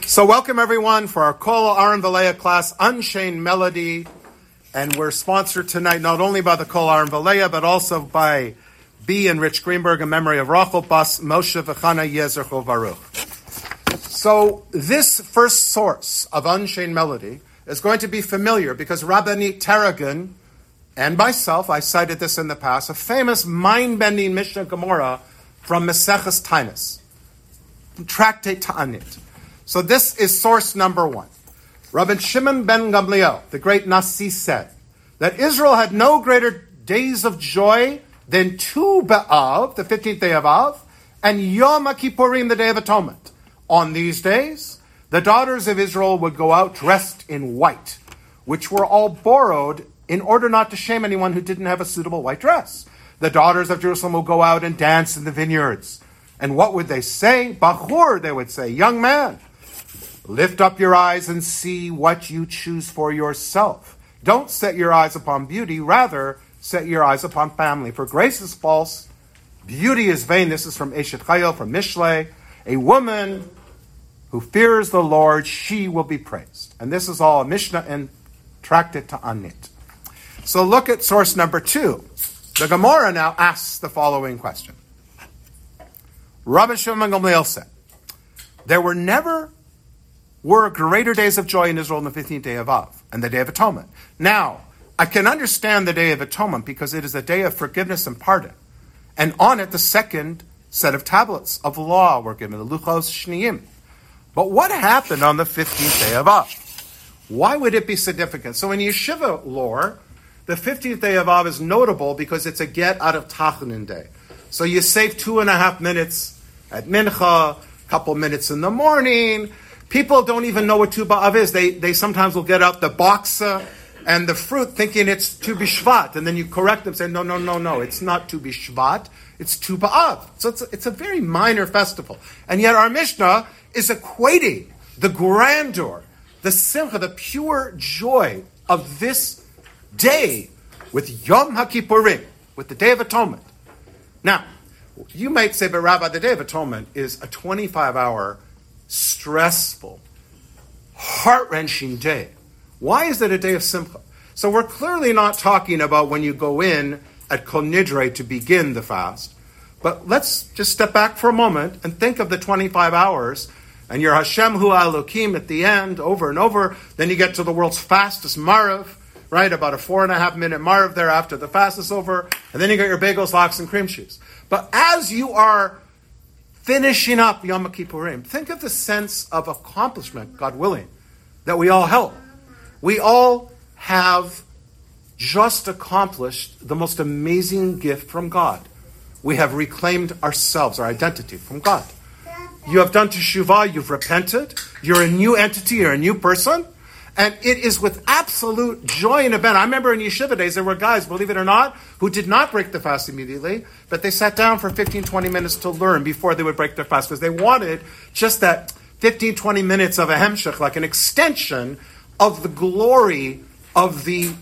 So welcome everyone for our Kol Aaron Valeya class, Unchained Melody. And we're sponsored tonight not only by the Kol Aaron Valeya, but also by B and Rich Greenberg in memory of Rachel Bas Moshe V'chana Yezercho Baruch. So this first source of Unchained Melody is going to be familiar because Rabbanit Tarragon and myself, I cited this in the past, a famous mind-bending Mishnah Gemara from Maseches Tainus, Tractate Ta'anit. So this is source number one. Rabbi Shimon ben Gamliel, the great Nasi, said that Israel had no greater days of joy than Tu B'Av, the 15th day of Av, and Yom HaKippurim, the Day of Atonement. On these days, the daughters of Israel would go out dressed in white, which were all borrowed in order not to shame anyone who didn't have a suitable white dress. The daughters of Jerusalem would go out and dance in the vineyards. And what would they say? Bachur, they would say, young man, lift up your eyes and see what you choose for yourself. Don't set your eyes upon beauty, rather set your eyes upon family. For grace is false, beauty is vain. This is from Eshet Chayil, from Mishlei. A woman who fears the Lord, she will be praised. And this is all a Mishnah and Tractate Ta'anit. So look at source number two. The Gemara now asks the following question. Rabbi Shimon ben Gamliel said, there were greater days of joy in Israel than the 15th day of Av and the Day of Atonement. Now, I can understand the Day of Atonement because it is a day of forgiveness and pardon. And on it, the second set of tablets of law were given, the Luchos Shniyim. But what happened on the 15th day of Av? Why would it be significant? So in yeshiva lore, the 15th day of Av is notable because it's a get out of Tachanin day. So you save 2.5 minutes at Mincha, a couple minutes in the morning. People don't even know what Tu B'Av is. They sometimes will get out the boxa and the fruit thinking it's Tu B'Shvat. And then you correct them, say, no, it's not Tu B'Shvat, it's Tu B'Av. So it's a very minor festival. And yet our Mishnah is equating the grandeur, the simcha, the pure joy of this day with Yom HaKippurim, with the Day of Atonement. Now, you might say, but Rabbi, the Day of Atonement is a 25-hour stressful, heart-wrenching day. Why is it a day of simcha? So we're clearly not talking about when you go in at Kol Nidre to begin the fast. But let's just step back for a moment and think of the 25 hours and your Hashem Hu Elokim at the end, over and over. Then you get to the world's fastest Marav, right? About a 4.5 minute Marav there after the fast is over. And then you get your bagels, lox, and cream cheese. But as you are finishing up Yom Kippurim, think of the sense of accomplishment, God willing, that we all held. We all have just accomplished the most amazing gift from God. We have reclaimed ourselves, our identity from God. You have done teshuvah, you've repented, you're a new entity, you're a new person, and it is with absolute joy and event. I remember in yeshiva days, there were guys, believe it or not, who did not break the fast immediately, but they sat down for 15, 20 minutes to learn before they would break their fast, because they wanted just that 15, 20 minutes of a hemshech, like an extension of the glory of the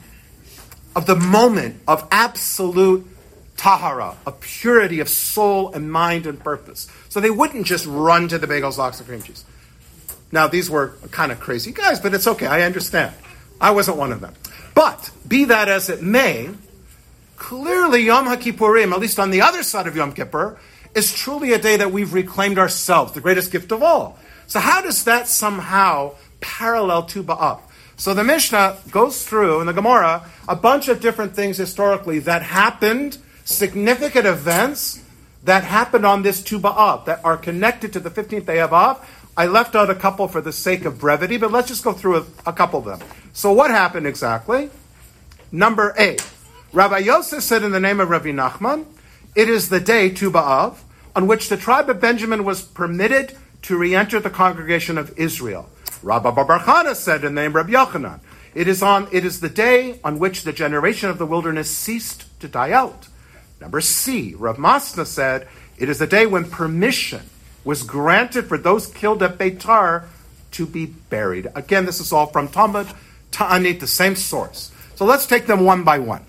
moment of absolute tahara, of purity of soul and mind and purpose. So they wouldn't just run to the bagels, lox, and cream cheese. Now, these were kind of crazy guys, but it's okay. I understand. I wasn't one of them. But, be that as it may, clearly Yom HaKippurim, at least on the other side of Yom Kippur, is truly a day that we've reclaimed ourselves, the greatest gift of all. So how does that somehow parallel Tu B'Av? So the Mishnah goes through, in the Gemara, a bunch of different things historically that happened, significant events that happened on this Tu B'Av, that are connected to the 15th day of Av. I left out a couple for the sake of brevity, but let's just go through a couple of them. So what happened exactly? Number 8. Rabbi Yosef said in the name of Rabbi Nachman, it is the day, Tu B'Av, on which the tribe of Benjamin was permitted to re-enter the congregation of Israel. Rabbi Bar Chana said in the name of Rabbi Yochanan, it is the day on which the generation of the wilderness ceased to die out. Number C. Rav Masna said, it is the day when permission was granted for those killed at Beitar to be buried. Again, this is all from Talmud Ta'anit, the same source. So let's take them one by one.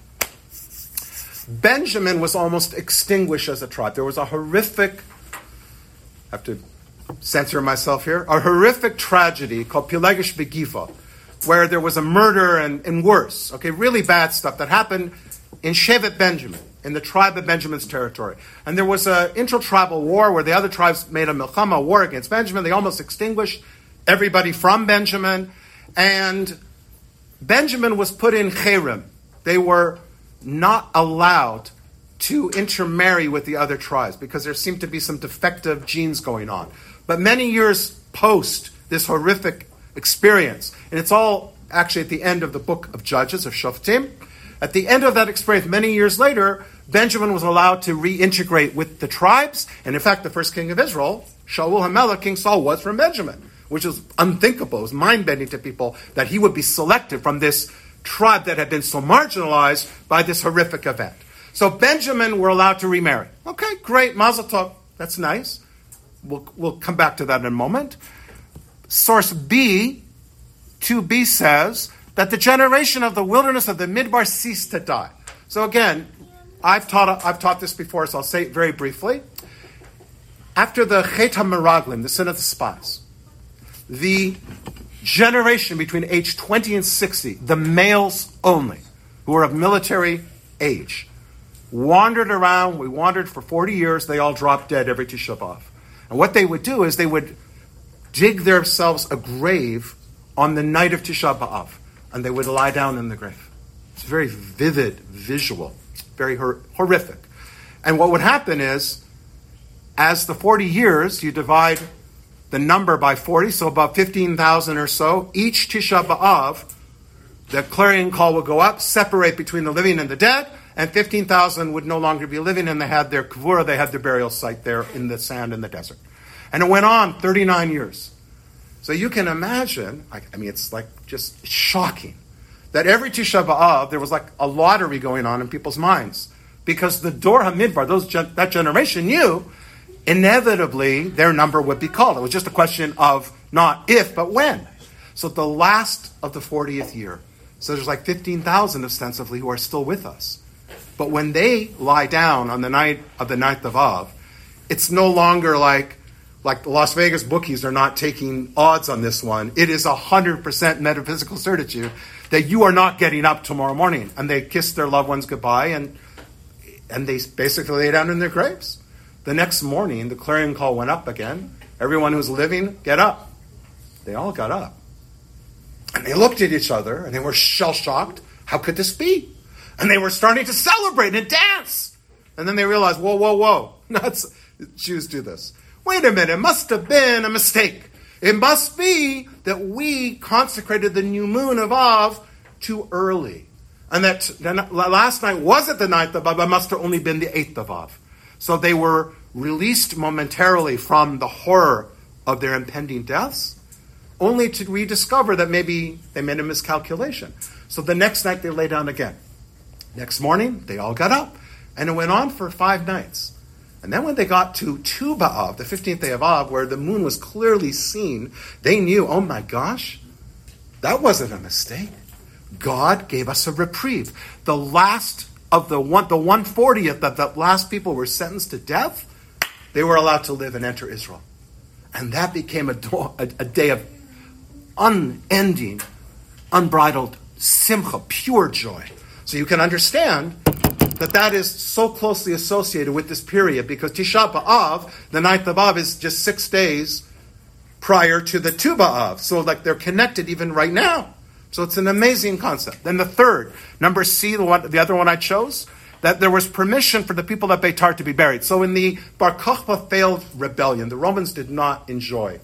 Benjamin was almost extinguished as a tribe. There was a horrific, I have to censor myself here, a horrific tragedy called Pilegish Begiva, where there was a murder and worse, okay, really bad stuff that happened in Shevet Benjamin, in the tribe of Benjamin's territory. And there was an intertribal war where the other tribes made a milchama, a war against Benjamin. They almost extinguished everybody from Benjamin. And Benjamin was put in cherem. They were not allowed to intermarry with the other tribes because there seemed to be some defective genes going on. But many years post this horrific experience, and it's all actually at the end of the book of Judges, of Shoftim, at the end of that experience, many years later, Benjamin was allowed to reintegrate with the tribes, and in fact, the first king of Israel, Shaul HaMelech, King Saul, was from Benjamin, which is unthinkable. It was mind-bending to people that he would be selected from this tribe that had been so marginalized by this horrific event. So Benjamin were allowed to remarry. Okay, great, Mazel Tov, that's nice. We'll come back to that in a moment. Source B, 2b says that the generation of the wilderness of the Midbar ceased to die. So again, I've taught this before, so I'll say it very briefly. After the Chet HaMeraglim, the sin of the spies, the generation between age 20 and 60, the males only, who were of military age, wandered around. We wandered for 40 years. They all dropped dead every Tisha B'Av. And what they would do is they would dig themselves a grave on the night of Tisha B'Av, and they would lie down in the grave. It's a very vivid visual, very horrific. And what would happen is, as the 40 years, you divide the number by 40, so about 15,000 or so, each Tisha B'Av, the clarion call would go up, separate between the living and the dead, and 15,000 would no longer be living, and they had their kavura, they had their burial site there in the sand in the desert. And it went on 39 years. So you can imagine, I mean, it's like just shocking, that every Tisha B'Av, there was like a lottery going on in people's minds. Because the Dor HaMidbar, that generation knew, inevitably their number would be called. It was just a question of not if, but when. So the last of the 40th year, so there's like 15,000 ostensibly who are still with us. But when they lie down on the night of the 9th of Av, it's no longer like the Las Vegas bookies are not taking odds on this one. It is 100% metaphysical certitude that you are not getting up tomorrow morning. And they kiss their loved ones goodbye, and they basically lay down in their graves. The next morning, the clarion call went up again. Everyone who's living, get up. They all got up. And they looked at each other, and they were shell-shocked. How could this be? And they were starting to celebrate and dance. And then they realized, whoa. Jews do this. Wait a minute, it must have been a mistake. It must be that we consecrated the new moon of Av too early. And that last night wasn't the 9th of Av, it must have only been the 8th of Av. So they were released momentarily from the horror of their impending deaths, only to rediscover that maybe they made a miscalculation. So the next night they lay down again. Next morning, they all got up. And it went on for 5 nights. And then when they got to Tu B'Av, the 15th day of Av, where the moon was clearly seen, they knew, oh my gosh, that wasn't a mistake. God gave us a reprieve. The last of the 140th that the last people were sentenced to death, they were allowed to live and enter Israel. And that became a day of unending, unbridled simcha, pure joy. So you can understand that is so closely associated with this period, because Tisha B'Av, the 9th of Av, is just 6 days prior to the Tu B'Av. So like they're connected even right now. So it's an amazing concept. Then the third, number C, the other one I chose, that there was permission for the people of Beitar to be buried. So in the Bar Kokhba failed rebellion, the Romans did not enjoy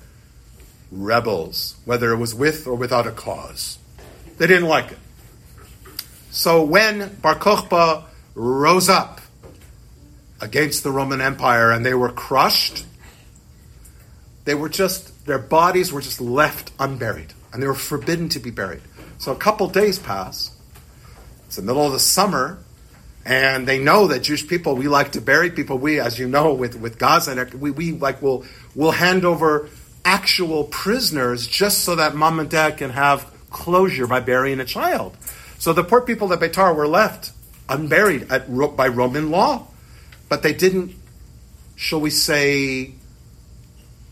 rebels, whether it was with or without a cause. They didn't like it. So when Bar Kokhba rose up against the Roman Empire and they were crushed, their bodies were just left unburied, and they were forbidden to be buried. So a couple days pass. It's the middle of the summer, and they know that Jewish people, we like to bury people. We, as you know, with Gaza, we'll hand over actual prisoners just so that mom and dad can have closure by burying a child. So the poor people of Beitar were left unburied by Roman law. But they didn't, shall we say,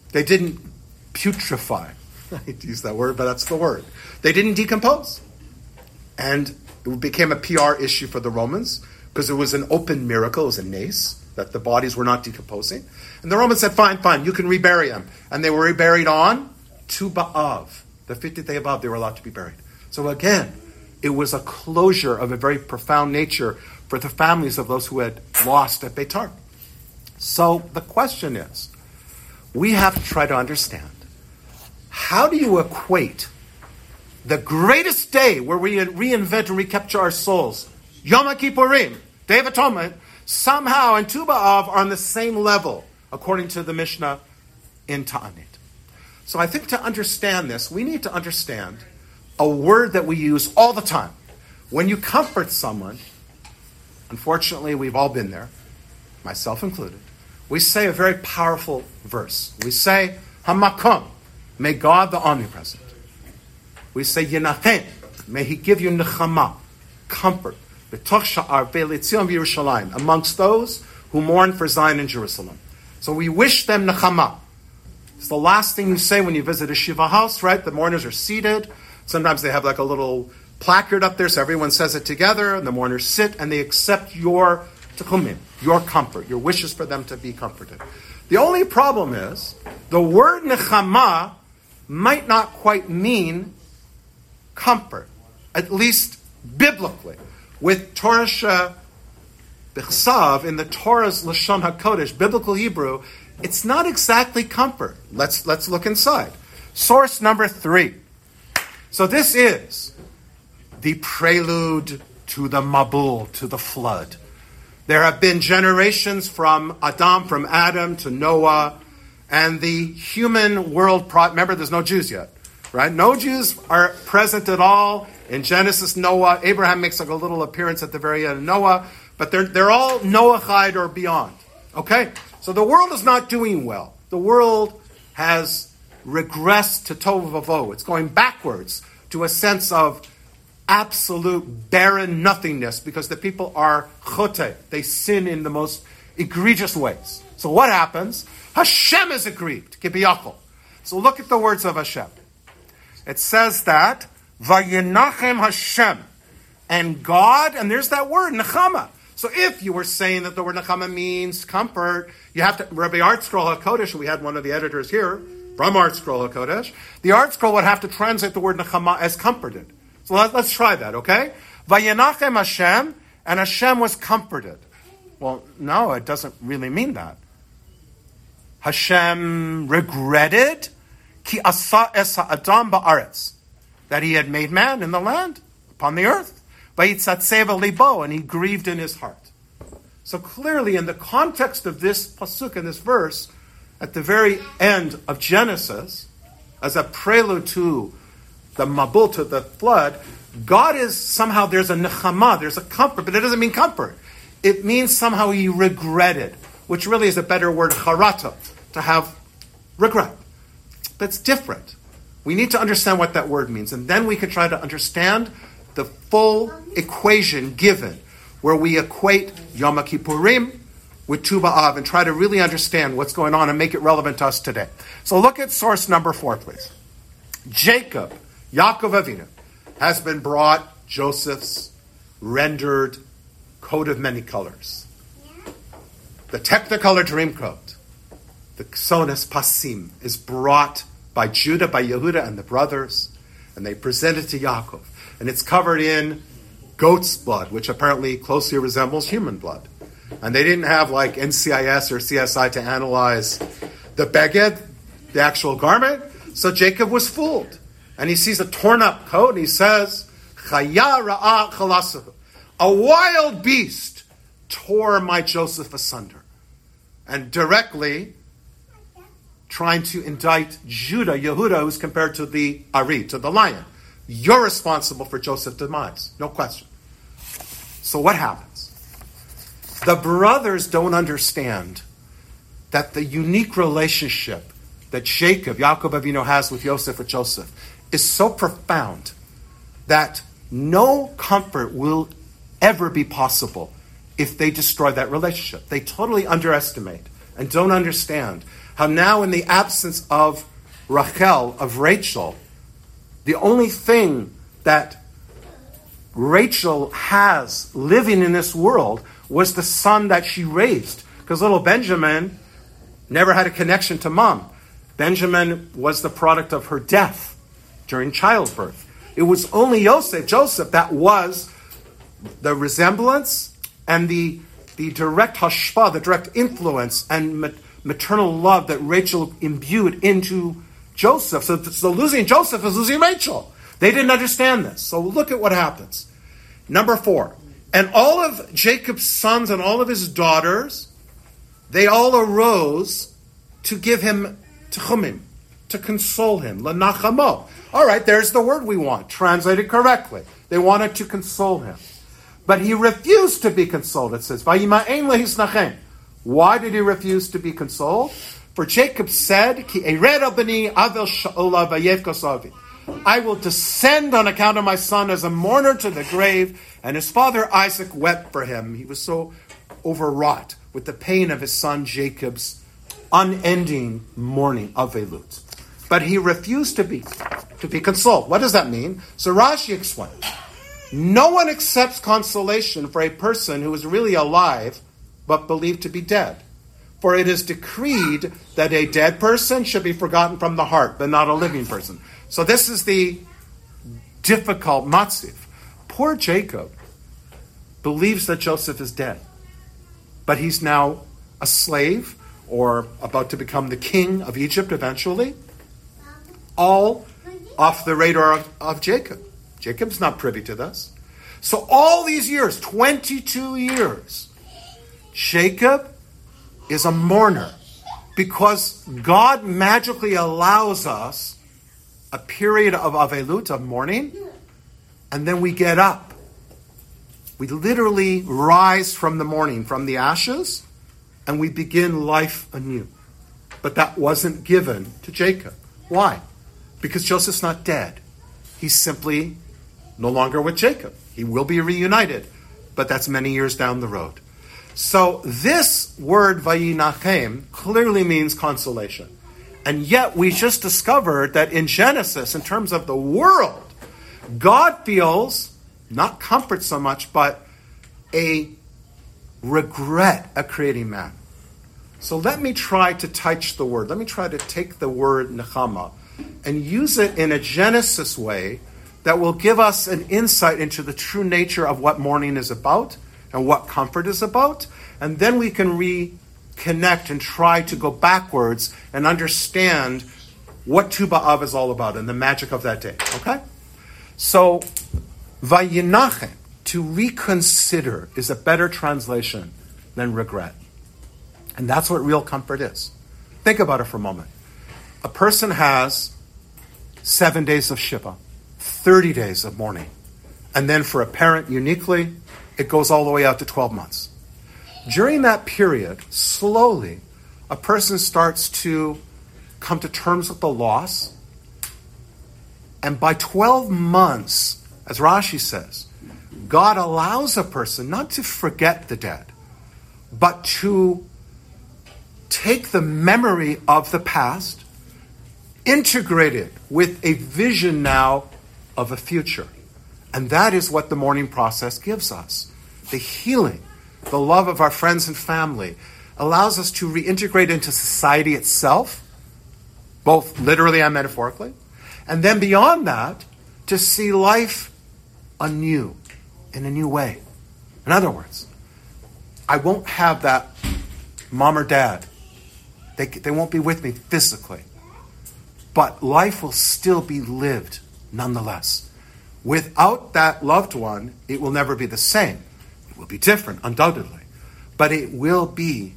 They didn't putrefy. I hate to use that word, but that's the word. They didn't decompose. And it became a PR issue for the Romans because it was an open miracle, it was a nace, that the bodies were not decomposing. And the Romans said, fine, you can rebury them. And they were reburied on Tu B'Av. The 50th day of Av, they were allowed to be buried. So again, it was a closure of a very profound nature for the families of those who had lost at Beitar. So the question is, we have to try to understand, how do you equate the greatest day where we reinvent and recapture our souls, Yom Kippurim, Day of Atonement, somehow and Tu B'Av are on the same level, according to the Mishnah in Ta'anit. So I think to understand this, we need to understand a word that we use all the time. When you comfort someone, unfortunately we've all been there, myself included, we say a very powerful verse. We say, Hamakom, may God the omnipresent. We say, Yenachem, may he give you nechama, comfort, b'toch sha'ar ve'letzion v'Yerushalayim, amongst those who mourn for Zion and Jerusalem. So we wish them nechama. It's the last thing you say when you visit a shiva house, right? The mourners are seated. Sometimes they have like a little placard up there, so everyone says it together, and the mourners sit, and they accept your techumin, your comfort, your wishes for them to be comforted. The only problem is, the word nechama might not quite mean comfort, at least biblically. With Torah B'chsav, in the Torah's Lashon HaKodesh, biblical Hebrew, it's not exactly comfort. Let's look inside. Source number 3. So this is the prelude to the Mabul, to the flood. There have been generations from Adam to Noah, and the human world, remember there's no Jews yet, right? No Jews are present at all in Genesis, Noah. Abraham makes like a little appearance at the very end of Noah, but they're all Noahide or beyond. Okay? So the world is not doing well. The world has regressed to tohu vavohu. It's going backwards to a sense of absolute barren nothingness because the people are chote. They sin in the most egregious ways. So what happens? Hashem is aggrieved. Kibiyachol. So look at the words of Hashem. It says that Vayinachem Hashem, and God, and there's that word nechama. So if you were saying that the word nechama means comfort, you have to, Rabbi Art Scroll HaKodesh, we had one of the editors here from Art Scroll HaKodesh, the Art Scroll would have to translate the word nechama as comforted. So let's try that, okay? Vayinachem Hashem, and Hashem was comforted. Well, no, it doesn't really mean that. Hashem regretted ki asa es ha'adam ba'aretz, that he had made man in the land, upon the earth. Vayitzatzev libo, and he grieved in his heart. So clearly, in the context of this pasuk, in this verse, at the very end of Genesis, as a prelude to the Mabul, to the flood, God is somehow, there's a nechama, there's a comfort, but it doesn't mean comfort. It means somehow he regretted, which really is a better word, charata, to have regret. That's different. We need to understand what that word means, and then we can try to understand the full equation given, where we equate Yom Kippurim with Tu B'Av and try to really understand what's going on and make it relevant to us today. So look at source number 4, please. Jacob, Yaakov Avinu, has been brought Joseph's rendered coat of many colors. The Technicolor Dreamcoat, the Ksonas Pasim, is brought by Judah, by Yehuda and the brothers, and they present it to Yaakov. And it's covered in goat's blood, which apparently closely resembles human blood. And they didn't have like NCIS or CSI to analyze the beged, the actual garment. So Jacob was fooled. And he sees a torn up coat and he says, Chaya ra'ah chalasahu. A wild beast tore my Joseph asunder. And directly trying to indict Judah, Yehuda, who's compared to the Ari, to the lion. You're responsible for Joseph's demise. No question. So what happens? The brothers don't understand that the unique relationship that Jacob, Yaakov Avinu, has with Joseph is so profound that no comfort will ever be possible if they destroy that relationship. They totally underestimate and don't understand how now in the absence of Rachel, of Rachel, the only thing that Rachel has living in this world was the son that she raised. Because little Benjamin never had a connection to mom. Benjamin was the product of her death during childbirth. It was only Joseph, that was the resemblance and the direct hashpah, the direct influence and maternal love that Rachel imbued into Joseph. So losing Joseph is losing Rachel. They didn't understand this. So look at what happens. Number 4. And all of Jacob's sons and all of his daughters, they all arose to give him tchumim, to console him, lenachamo. All right, there's the word we want, translated correctly. They wanted to console him. But he refused to be consoled, it says. Vayima'en lehisnachem. Why did he refuse to be consoled? For Jacob said, Ki ered al bani avel sha'ola vayevkos avi. I will descend on account of my son as a mourner to the grave. And his father Isaac wept for him. He was so overwrought with the pain of his son Jacob's unending mourning of Avelut. But he refused to be consoled. What does that mean? So Rashi explains. No one accepts consolation for a person who is really alive but believed to be dead. For it is decreed that a dead person should be forgotten from the heart, but not a living person. So this is the difficult matziv. Poor Jacob believes that Joseph is dead, but he's now a slave or about to become the king of Egypt eventually, all off the radar of Jacob. Jacob's not privy to this. So all these years, 22 years, Jacob is a mourner because God magically allows us a period of avelut, of mourning, and then we get up. We literally rise from the mourning, from the ashes, and we begin life anew. But that wasn't given to Jacob. Why? Because Joseph's not dead. He's simply no longer with Jacob. He will be reunited, but that's many years down the road. So this word vayinachem clearly means consolation. And yet we just discovered that in Genesis, in terms of the world, God feels not comfort so much, but a regret at creating man. So let me try to touch the word. Let me try to take the word nechama and use it in a Genesis way that will give us an insight into the true nature of what mourning is about and what comfort is about. And then we can reconnect and try to go backwards and understand what Tu B'Av is all about and the magic of that day. Okay? So, vayinachem, to reconsider, is a better translation than regret. And that's what real comfort is. Think about it for a moment. A person has 7 days of Shiva, 30 days of mourning. And then for a parent, uniquely, it goes all the way out to 12 months. During that period, slowly, a person starts to come to terms with the loss. And by 12 months, as Rashi says, God allows a person not to forget the dead, but to take the memory of the past, integrate it with a vision now of a future. And that is what the mourning process gives us. The healing, the love of our friends and family, allows us to reintegrate into society itself, both literally and metaphorically. And then beyond that, to see life anew, in a new way. In other words, I won't have that mom or dad. They won't be with me physically. But life will still be lived nonetheless. Without that loved one, it will never be the same. It will be different, undoubtedly. But it will be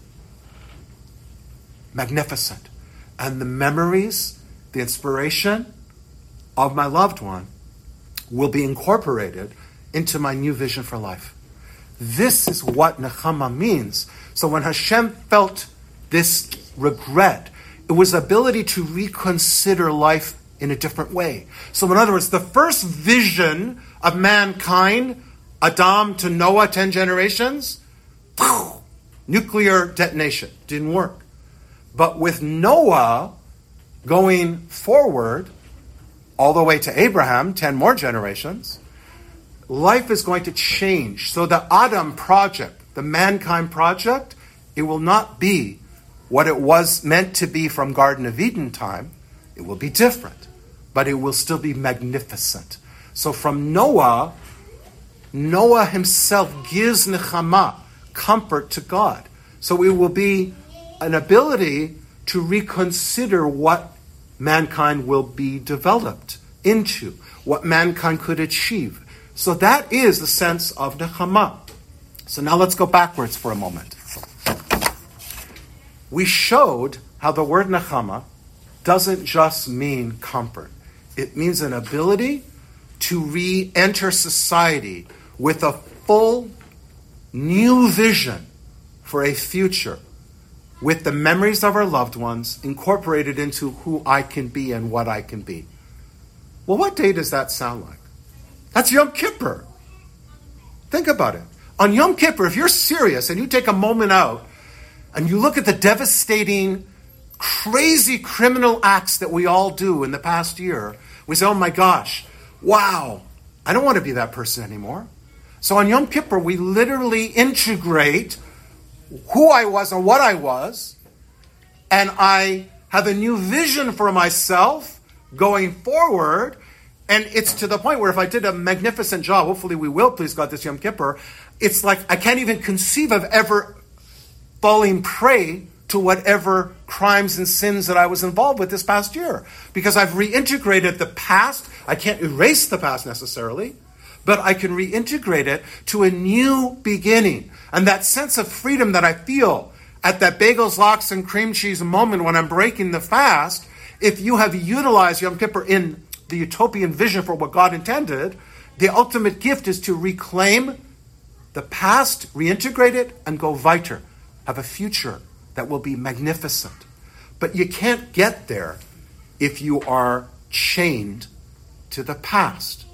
magnificent. And the memories, the inspiration of my loved one will be incorporated into my new vision for life. This is what nechama means. So when Hashem felt this regret, it was the ability to reconsider life in a different way. So in other words, the first vision of mankind, Adam to Noah, 10 generations, nuclear detonation, didn't work. But with Noah going forward, all the way to Abraham, 10 more generations, life is going to change. So the Adam project, the mankind project, it will not be what it was meant to be from Garden of Eden time. It will be different, but it will still be magnificent. So from Noah himself gives nechama, comfort to God. So it will be an ability to reconsider what mankind will be developed into, what mankind could achieve. So that is the sense of nechama. So now let's go backwards for a moment. We showed how the word nechama doesn't just mean comfort. It means an ability to re-enter society with a full new vision for a future, with the memories of our loved ones incorporated into who I can be and what I can be. Well, what day does that sound like? That's Yom Kippur. Think about it. On Yom Kippur, if you're serious and you take a moment out and you look at the devastating, crazy criminal acts that we all do in the past year, we say, oh my gosh, wow, I don't want to be that person anymore. So on Yom Kippur, we literally integrate who I was and what I was, and I have a new vision for myself going forward. And it's to the point where if I did a magnificent job, hopefully we will, please God, this Yom Kippur, it's like I can't even conceive of ever falling prey to whatever crimes and sins that I was involved with this past year. Because I've reintegrated the past. I can't erase the past necessarily, but I can reintegrate it to a new beginning. And that sense of freedom that I feel at that bagels, lox, and cream cheese moment when I'm breaking the fast, if you have utilized Yom Kippur in the utopian vision for what God intended, the ultimate gift is to reclaim the past, reintegrate it, and go weiter. Have a future that will be magnificent. But you can't get there if you are chained to the past.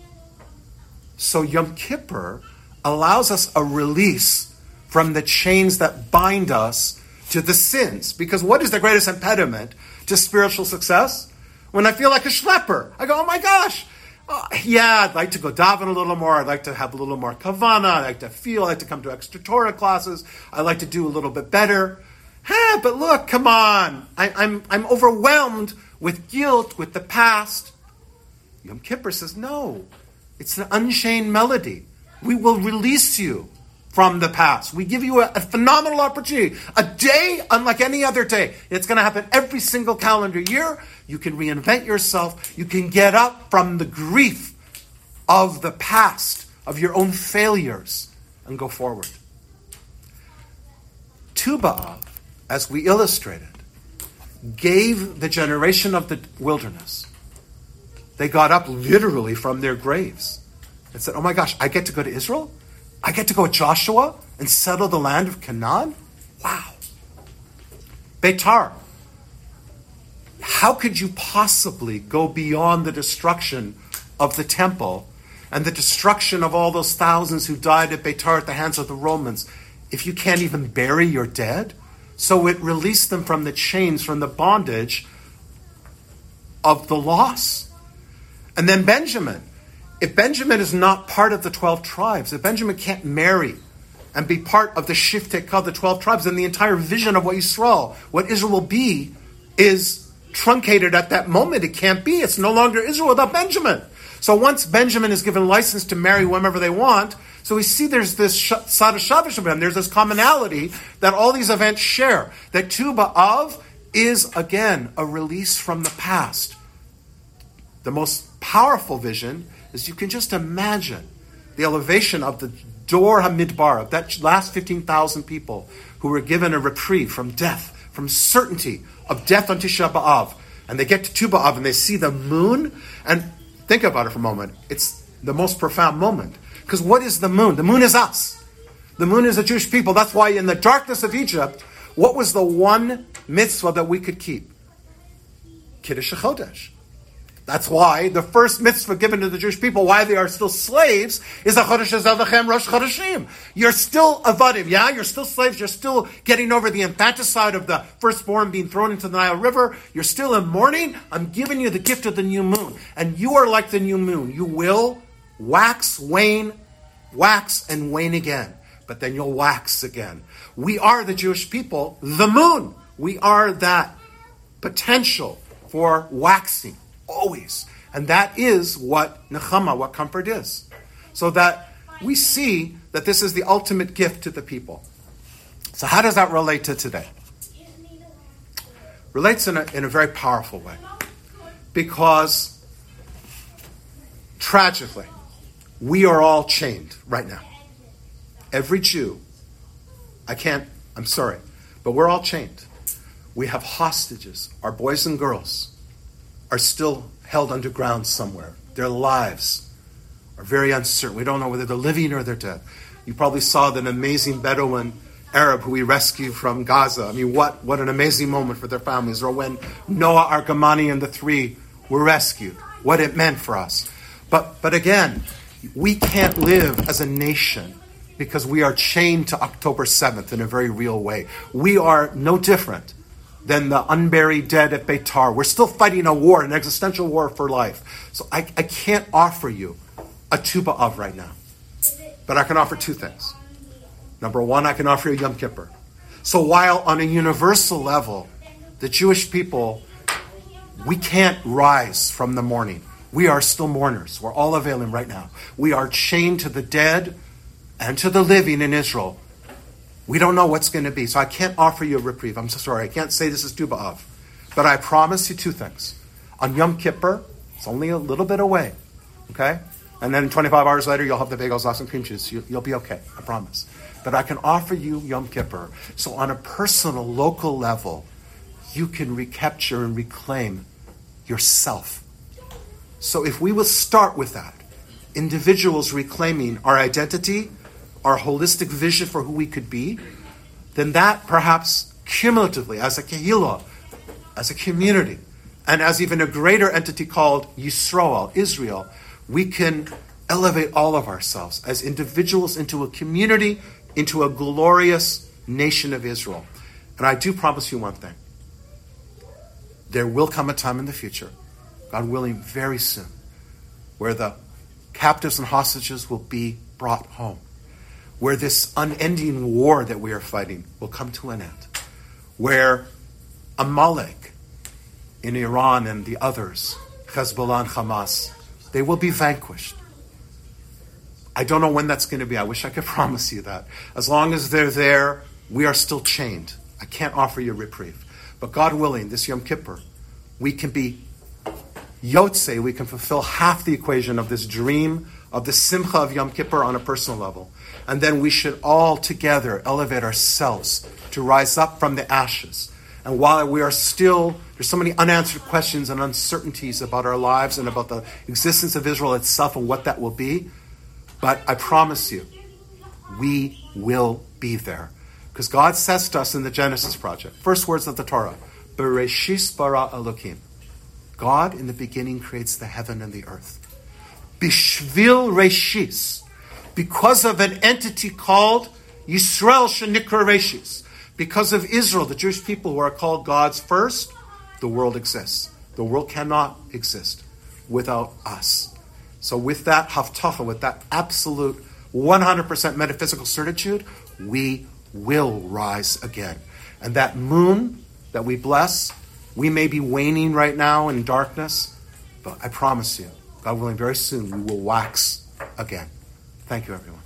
So Yom Kippur allows us a release from the chains that bind us to the sins. Because what is the greatest impediment to spiritual success? When I feel like a schlepper, I go, oh my gosh, I'd like to go daven a little more. I'd like to have a little more kavana. I'd like to feel. I'd like to come to extra Torah classes. I'd like to do a little bit better. But look, come on. I'm overwhelmed with guilt, with the past. Yom Kippur says, no, it's an unchained melody. We will release you from the past. We give you a phenomenal opportunity. A day unlike any other day. It's going to happen every single calendar year. You can reinvent yourself. You can get up from the grief of the past, of your own failures, and go forward. Tu B'Av, as we illustrated, gave the generation of the wilderness. They got up literally from their graves and said, oh my gosh, I get to go to Israel? I get to go with Joshua and settle the land of Canaan? Wow. Beitar. How could you possibly go beyond the destruction of the temple and the destruction of all those thousands who died at Beitar at the hands of the Romans if you can't even bury your dead? So it released them from the chains, from the bondage of the loss. And then Benjamin. If Benjamin is not part of the 12 tribes, if Benjamin can't marry and be part of the Shiftei Kal, the 12 tribes, then the entire vision of what Israel will be, is truncated at that moment. It can't be. It's no longer Israel without Benjamin. So once Benjamin is given license to marry whomever they want, so we see there's this Sada Shavashim, there's this commonality that all these events share. That Tu B'Av is, again, a release from the past. The most powerful vision is you can just imagine the elevation of the Dor HaMidbar, of that last 15,000 people who were given a reprieve from death, from certainty of death on Tisha B'Av. And they get to Tu B'Av and they see the moon. And think about it for a moment. It's the most profound moment. Because what is the moon? The moon is us. The moon is the Jewish people. That's why in the darkness of Egypt, what was the one mitzvah that we could keep? Kiddush HaChodesh. That's why the first mitzvah given to the Jewish people, why they are still slaves, is a Chodesh Azavachem Rosh Chodeshim. You're still avadim, yeah? You're still slaves. You're still getting over the infanticide of the firstborn being thrown into the Nile River. You're still in mourning. I'm giving you the gift of the new moon. And you are like the new moon. You will wax, wane, wax, and wane again. But then you'll wax again. We are the Jewish people, the moon. We are that potential for waxing. Always. And that is what nechama, what comfort is. So that we see that this is the ultimate gift to the people. So how does that relate to today? Relates in a very powerful way. Because tragically, we are all chained right now. Every Jew, I'm sorry, but we're all chained. We have hostages. Our boys and girls are still held underground somewhere. Their lives are very uncertain. We don't know whether they're living or they're dead. You probably saw that amazing Bedouin Arab who we rescued from Gaza. I mean, what an amazing moment for their families. Or when Noah Argamani and the three were rescued. What it meant for us. But again, we can't live as a nation because we are chained to October 7th in a very real way. We are no different than the unburied dead at Beitar. We're still fighting a war, an existential war for life. So I can't offer you a Tu B'Av right now. But I can offer two things. Number one, I can offer you Yom Kippur. So while on a universal level, the Jewish people, we can't rise from the mourning. We are still mourners. We're all availing right now. We are chained to the dead and to the living in Israel. We don't know what's going to be, so I can't offer you a reprieve. I'm so sorry. I can't say this is Tu B'Av. But I promise you two things. On Yom Kippur, it's only a little bit away, okay? And then 25 hours later, you'll have the bagels, sauce, and cream cheese. You'll be okay, I promise. But I can offer you Yom Kippur. So on a personal, local level, you can recapture and reclaim yourself. So if we will start with that, individuals reclaiming our identity, our holistic vision for who we could be, then that perhaps cumulatively, as a kehillah, as a community, and as even a greater entity called Yisrael, Israel, we can elevate all of ourselves as individuals into a community, into a glorious nation of Israel. And I do promise you one thing. There will come a time in the future, God willing, very soon, where the captives and hostages will be brought home, where this unending war that we are fighting will come to an end, where Amalek in Iran and the others, Hezbollah and Hamas, they will be vanquished. I don't know when that's going to be. I wish I could promise you that. As long as they're there, we are still chained. I can't offer you a reprieve. But God willing, this Yom Kippur, we can be Yotze, we can fulfill half the equation of this dream of the Simcha of Yom Kippur on a personal level. And then we should all together elevate ourselves to rise up from the ashes. And while we are still, there's so many unanswered questions and uncertainties about our lives and about the existence of Israel itself and what that will be, but I promise you, we will be there. Because God says to us in the Genesis project, first words of the Torah, Bereshis bara Elokim. God in the beginning creates the heaven and the earth. Bishvil Reshis. Because of an entity called Yisrael Shenikra Reshis. Because of Israel, the Jewish people who are called God's first, the world exists. The world cannot exist without us. So with that haftacha, with that absolute 100% metaphysical certitude, we will rise again. And that moon that we bless, we may be waning right now in darkness, but I promise you, God willing, very soon we will wax again. Thank you, everyone.